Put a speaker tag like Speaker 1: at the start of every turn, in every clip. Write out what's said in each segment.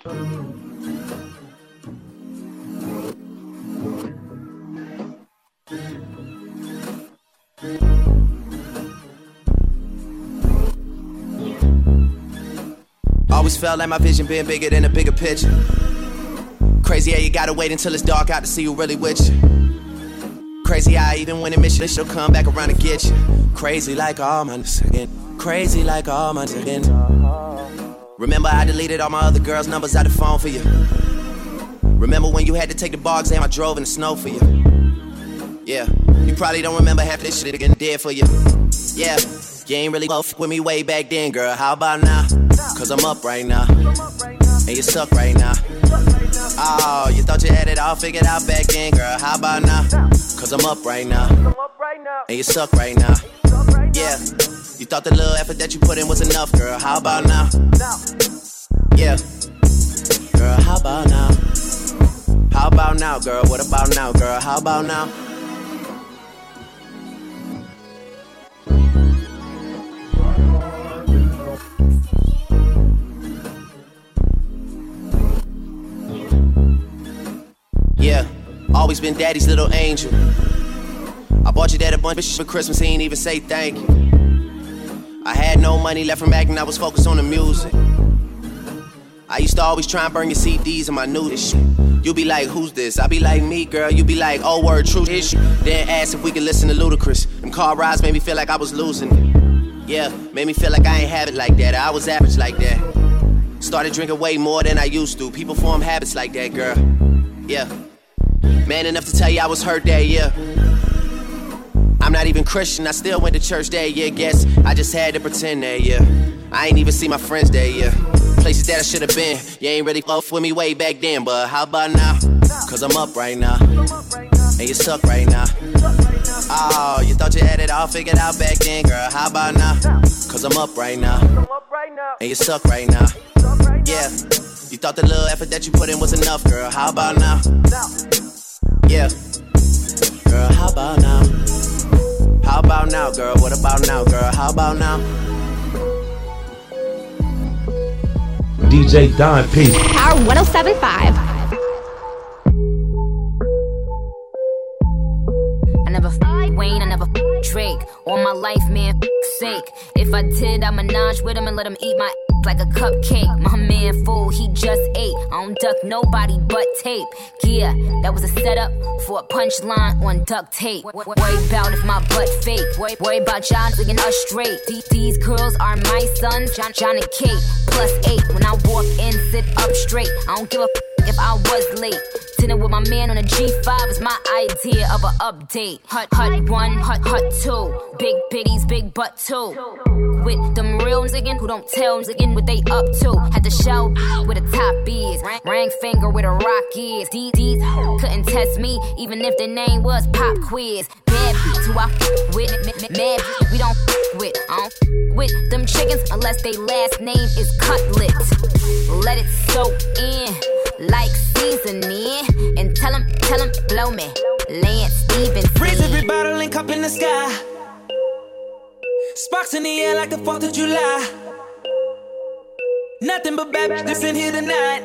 Speaker 1: Always felt like my vision been bigger than a bigger picture. Crazy how you gotta wait until it's dark out to see who really with you. Crazy how even when it miss you, she'll come back around to get you. Crazy like all my again. Crazy like all my again. Remember I deleted all my other girls' numbers out the phone for you. Remember when you had to take the bar exam I drove in the snow for you. Yeah, you probably don't remember half this shit again did for you. Yeah, you ain't really fuck with me way back then, girl. How about now? Cause I'm up right now, and you suck right now. Oh, you thought you had it all figured out back then, girl. How about now? Cause I'm up right now, and you suck right now. Yeah, you thought the little effort that you put in was enough, girl. How about now? Yeah, girl, how about now? How about now, girl? What about now, girl? How about now? Yeah, always been daddy's little angel. I bought your dad a bunch of shit for Christmas, he ain't even say thank you. I had no money left from acting, I was focused on the music. I used to always try and burn your CDs and my nudist shit. You be like, who's this? I be like, me, girl. You be like, oh, word, true issue. Then ask if we could listen to Ludacris. Them car rides made me feel like I was losing it. Yeah, made me feel like I ain't have it like that. I was average like that. Started drinking way more than I used to. People form habits like that, girl. Yeah. Man enough to tell you I was hurt that year. I'm not even Christian, I still went to church that year. Guess I just had to pretend that year. I ain't even see my friends that year. Places that I should've been. You ain't really fuck with me way back then, but how about now? Cause I'm up right now, and you suck right now. Oh, you thought you had it all figured out back then, girl. How about now? Cause I'm up right now, and you suck right now. Yeah, you thought the little effort that you put in was enough, girl. How about now? Yeah, girl, how about now? How about now, girl? What about now, girl? How about now?
Speaker 2: DJ Don P.
Speaker 3: Power 107.5.
Speaker 4: I never Wayne, I never Drake. All my life, man, sake. If I did, I'd menage with him and let him eat my like a cupcake. My man fool, he just ate. I don't duck nobody but tape. Yeah, that was a setup for a punchline on duct tape. Worry about if my butt fake. Worry about John leading us straight. These girls are my sons, John and Kate. +8, when I walk in, sit up straight. I don't give a if I was late. Dinner with my man on a G5 is my idea of an update. Hut 1, hut 2. Big bitties, big butt 2. With them real niggas who don't tell niggas what they up to. Had to show where the top is. Ring finger where the rock is. These couldn't test me even if the name was Pop Quiz. Mad bitch who I with. Mad we don't with. I don't with them chickens unless they last name is Cutlet. Let it soak in like seasoning. And tell him, blow me. Lance Stevens.
Speaker 5: Raise every bottle and cup in the sky. Sparks in the air like the 4th of July. Nothing but bad bitches in here tonight.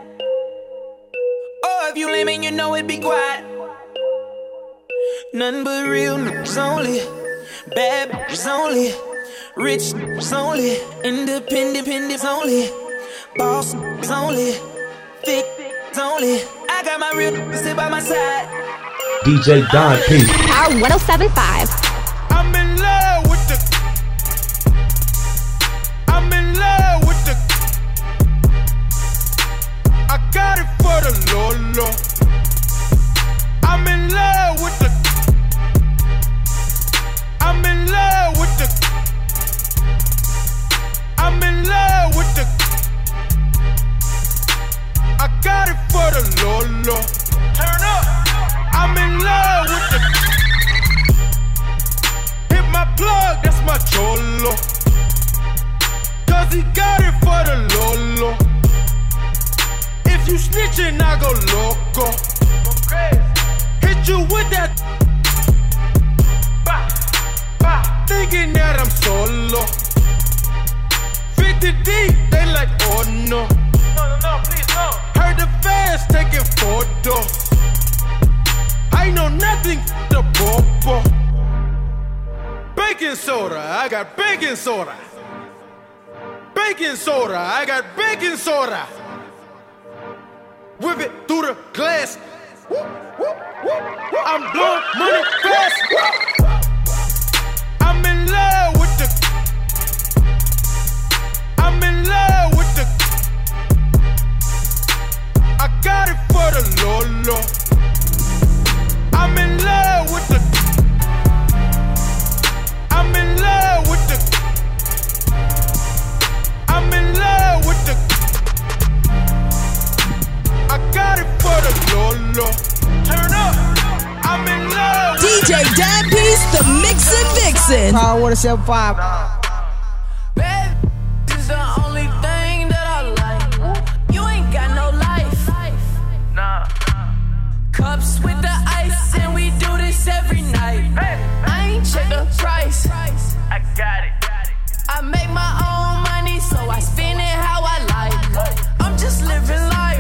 Speaker 5: Oh, if you lame and you know it, be quiet. Nothing but real niggas only. Bad bitches only. Rich niggas only. Independent only. Boss niggas only. Thick niggas only. I got my real niggas sit by my side.
Speaker 2: DJ Don P.
Speaker 3: Power 107.5.
Speaker 6: I'm in love with the. I'm in love with the. I got it for the Lolo. I'm in love with the. I'm in love with the. I'm in love with the. I got it for the Lolo. Turn up. I'm in love with the. Hit my plug, that's my cholo. Cause he got it for the Lolo. If you snitchin', I go loco. Hit you with that. Bah, bah. Thinking that I'm solo. 50 deep, they like, oh no. No, please, no. baking soda. I got baking soda. Baking soda. I got baking soda. Whip it through the glass. I'm blowing money fast. I'm in love with the. I'm in love with the. I got it for the Lolo. I'm in love with the. I'm in love with the. I'm in love with the. I got it for the Lolo. Turn up. I'm in love.
Speaker 7: DJ Dan Peace, the Mixin' Vixen.
Speaker 8: Power 107.5.
Speaker 5: Babe, this is the only thing that I like. You ain't got no life. Nah. Cups with the ice, and we do this every night. I ain't check the price. I got it. I make my own money, so I spend it how I like. I'm just living life.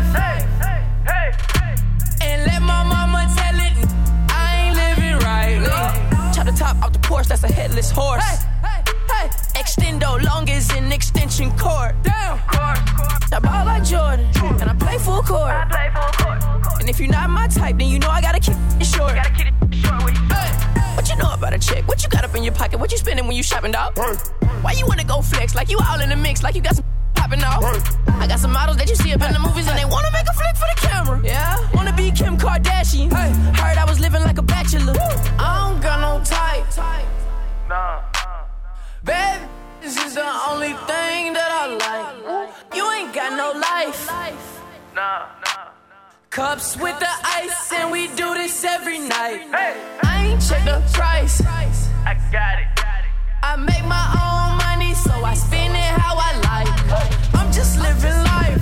Speaker 5: And let my mama tell it, I ain't living right. Chop the top off the Porsche, that's a headless horse. Extendo long as an extension cord. Damn. I ball like Jordan, and I play full court. And if you're not my type, then you know I gotta keep it short. What you know about a chick? What you got up in your pocket? What you spending when you shopping, dog? Why you wanna go flex like you all in the mix, like you got some popping off? I got some models that you see up in the movies and they wanna make a flick for the camera. Yeah, wanna be Kim Kardashian. Heard I was living like a bachelor. I don't got no type. Nah. Baby, this is the only thing that I like. You ain't got no life. Nah. Cups with the ice, and we do this every night. I ain't check the price. I got it. I make my own money, so I spend it how I like. I'm just living life.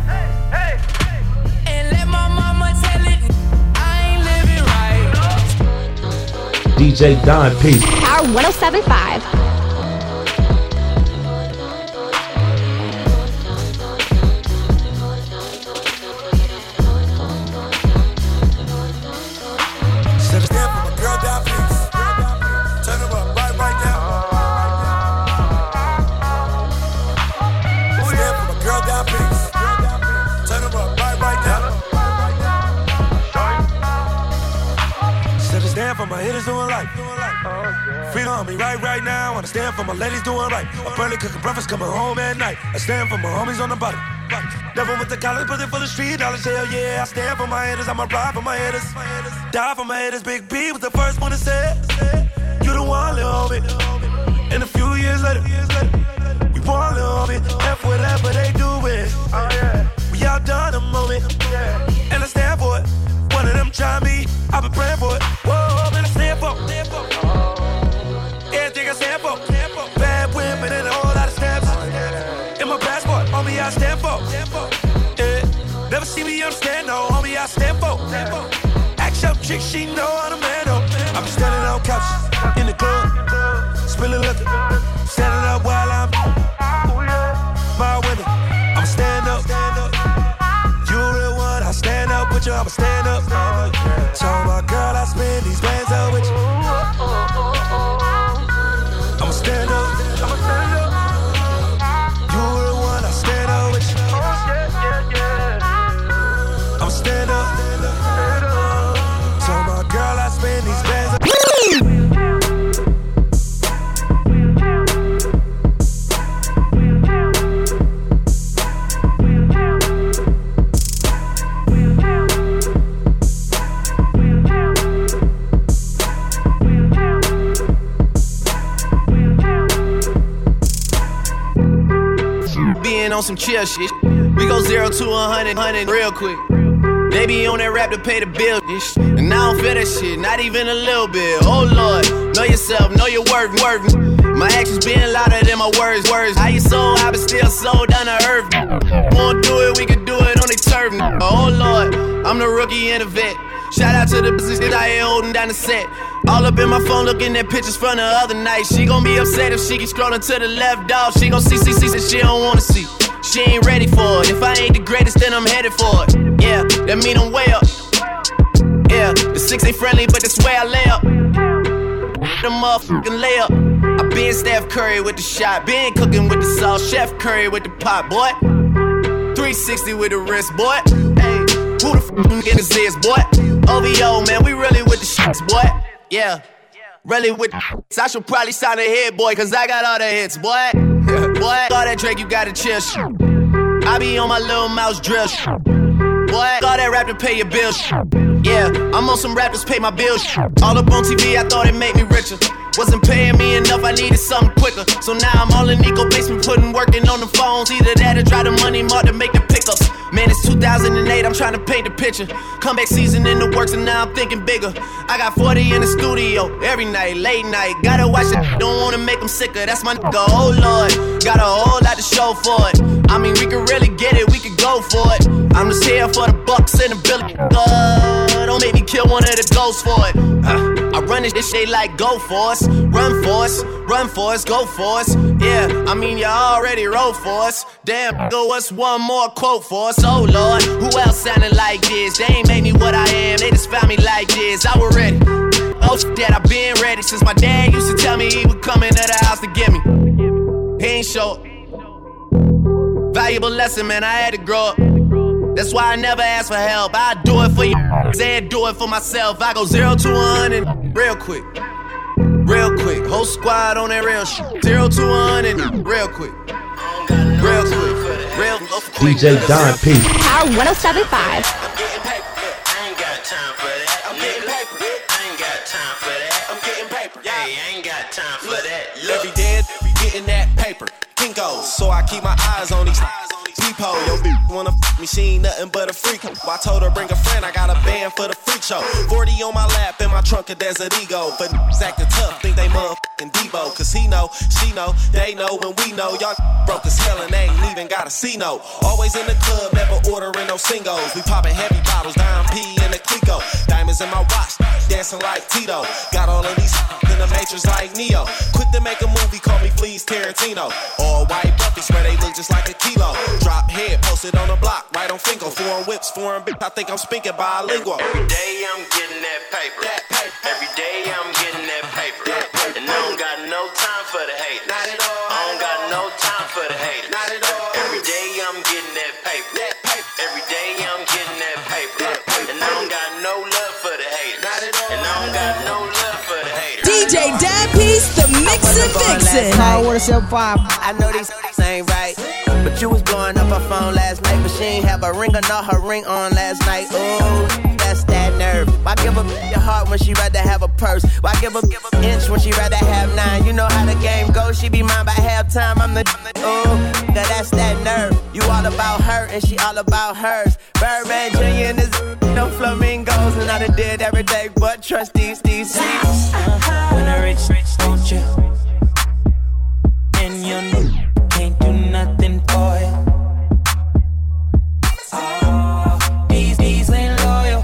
Speaker 5: And let my mama tell it, I ain't living right.
Speaker 2: DJ Don Peace.
Speaker 3: Power 107.5.
Speaker 9: For my hitters doing life. Freedom on me right now. I stand for my ladies doing right. I'm barely cooking breakfast, coming home at night. I stand for my homies on the bottom. Never went to college, but they for the street knowledge. Hell yeah, I stand for my haters. I'ma ride for my haters. Die for my haters. Big B was the first one to say, you the one, little homie. And a few years later, we born, little homie. F whatever they do it. We all done a moment. And I stand for it. One of them try me, I've been praying for it. Whoa, man, I stand for everything I stand for. Bad women and a whole lot of stamps. In my passport, homie, I stand for. Yeah. Never see me understand, no, homie, I stand for. Act your chick, she know I'm a man, though. I be standing on couches, in the club, spilling liquor, standing up while I'm my women. I'm stand up. You real one, I stand up with you, I'ma stand up. Tell my girl I spend these bands out with you. I'ma stand up. You real one, I stand up with you. I'ma stand up. Tell my girl I spend these bands out.
Speaker 1: On some chill shit. We go 0 to 100 real quick. They be on that rap to pay the bill, and I don't feel that shit, not even a little bit. Oh Lord, know yourself, know your worth. My actions being louder than my words. How you so high but still so down to earth? Won't do it, we can do it on the turf. Oh Lord, I'm the rookie and the vet. Shout out to the business that I ain't holding down the set. All up in my phone looking at pictures from the other night. She gon' be upset if she keep scrolling to the left, dog. She gon' see that she don't wanna see. She ain't ready for it. If I ain't the greatest, then I'm headed for it. Yeah, that mean I'm way up. Yeah, the 6 ain't friendly, but that's where I lay up. the motherfucking layup. I been Steph Curry with the shot, been cooking with the sauce, Chef Curry with the pot, boy. 360 with the wrist, boy. Hey, who the f*** in his ears, boy? OVO, man, we really with the shits, boy. Yeah, really with the shits. I should probably sign a hit, boy, cause I got all the hits, boy. Boy, all that Drake, you gotta chill. I be on my little mouse drill. Boy, all that rap to pay your bills. Yeah, I'm on some rappers pay my bills. All up on TV, I thought it made me richer. Wasn't paying me enough, I needed something quicker. So now I'm all in Nico basement, working on the phones. Either that or try the money mark to make the pickups. Man, it's 2008, I'm trying to paint the picture. Comeback season in the works and now I'm thinking bigger. I got 40 in the studio, every night, late night. Gotta watch it, don't wanna make them sicker. That's my nigga, oh Lord. Got a whole lot to show for it. I mean, we could really get it, we could go for it. I'm just here for the bucks and the billy. Don't make me kill one of the ghosts for it. I run this shit like go for us. Run for us, go for us. Yeah, I mean, you already wrote for us. Damn, go what's one more quote for us? Oh Lord, who else sounding like this? They ain't made me what I am, they just found me like this. I was ready. Oh shit, I been ready since my dad used to tell me he would come into the house to get me. He ain't show. Valuable lesson, man, I had to grow up. That's why I never ask for help. I do it for you, and do it for myself. I go 0 to 100 real quick. Real quick, whole squad on that real shit. 0 to 100 real quick. Real quick, real quick.
Speaker 2: DJ Don P.
Speaker 3: Power 107.5.
Speaker 8: I'm getting paper. I ain't got time for that. I'm getting paper. I ain't got time for that. I'm getting paper. Hey, I ain't got time for that.
Speaker 10: Every day, getting that paper. Kinko's, so I keep my eyes on these peephole. Yo, bitch wanna f me, she ain't nothing but a freak. Well, I told her bring a friend, I got a band for the freak show. 40 on my lap, in my trunk, a desert ego. But acting tough, think they motherfucking Debo. Cause he know, she know, they know when we know. Y'all broke as hell and they ain't even got a C-note. Always in the club, never ordering no singles. We popping heavy bottles, Dime P in the Clico. Diamonds in my watch, dancing like Tito. Got all of these in the Matrix like Neo. Quick to make a movie, call me Fleas Tarantino. All white Buffy, swear they look just like a kilo. Drop head, posted on the block, right on Finko. Foreign whips, foreign bitch, I think I'm speaking bilingual.
Speaker 8: Every day I'm getting that paper. Every day I'm getting that paper. And I don't got no time for the haters. Not at all. I don't got no time for the haters. Not at all. Every day I'm getting that paper. Every day I'm getting that paper. And I don't got no love for the haters. Not at all. And I don't got no love for the haters.
Speaker 7: DJ Dan Peace, the Mixin' Vixen.
Speaker 5: I know these ain't right, but you was blowing up her phone last night, but she ain't have a ring or not her ring on last night. Ooh, that's that nerve. Why give her your heart when she rather have a purse? Why give her inch when she rather have 9? You know how the game goes, she be mine by halftime. I'm the ooh, that's that nerve. You all about her and she all about hers. Birdman Jr. and this no flamingos, and I done did every day but trust these seats.
Speaker 11: When I rich, don't you? And you know, can't do nothing for you. Oh, these ain't loyal.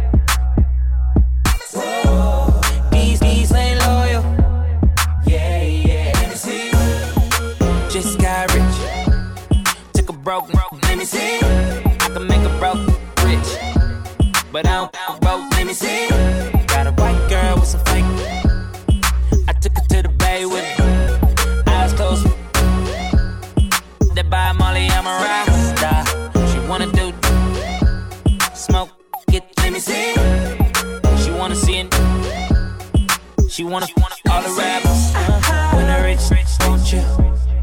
Speaker 11: Whoa, these ain't loyal. Yeah, let me see. Just got rich. Took a broke, let me see. I can make a broke rich, but I don't broke, let me see. Got a white girl with some fake. I took her to the bay with me. Eyes closed. That by Molly, I'm a rasta. She wanna do smoke, let me see. She wanna see it. She wanna all the rappers. When I rich, don't you?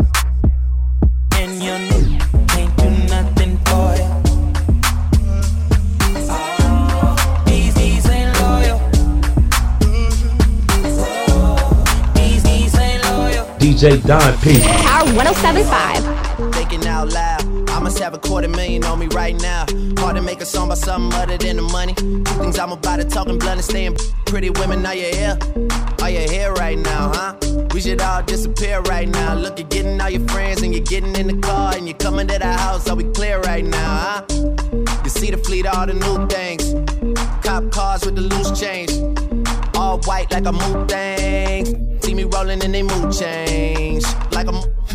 Speaker 11: And you know, can't do nothing for you.
Speaker 2: DJ Don P.
Speaker 3: Power 107.5.
Speaker 1: Thinking out loud, I must have $250,000 on me right now. Hard to make a song about something other than the money. Two things I'm about to talking blunt and staying. Pretty women, are you here? Are you here right now, huh? We should all disappear right now. Look, you're getting all your friends and you're getting in the car and you're coming to the house. Are we clear right now, huh? You see the fleet, all the new things. Cop cars with the loose change. All white like a mood thing. See me rolling and they mood change. Like a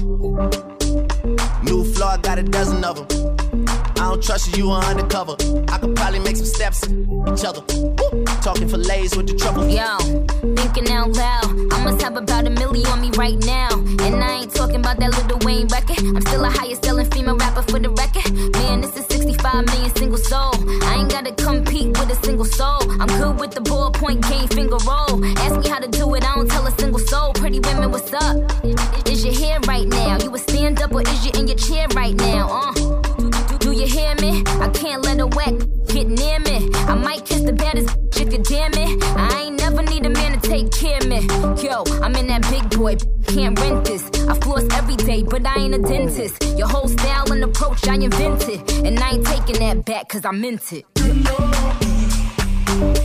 Speaker 1: new floor, I got a dozen of them. I don't trust you, you are undercover. I could probably make some steps each other. Woo. Talking fillets with the truffle.
Speaker 4: Yo, thinking out loud. I must have about 1 million on me right now. And I ain't talking about that Lil Wayne record. I'm still a highest selling female rapper for the record. Man, this is 65 million single soul. I ain't gotta compete with a single soul. I'm good with the ballpoint game, finger roll. Ask me how to do it, I don't tell a single soul. Pretty women, what's up? Is your hair right now? You a stand up or is you in your chair right now? Do you hear me? I can't let a whack get near me. I might kiss the baddest if you damn it. I ain't never need a man to take care of me. Yo, I'm in that big boy, can't rent this. I floss every day, but I ain't a dentist. Your whole style and approach I invented. And I ain't taking that back cause I meant it.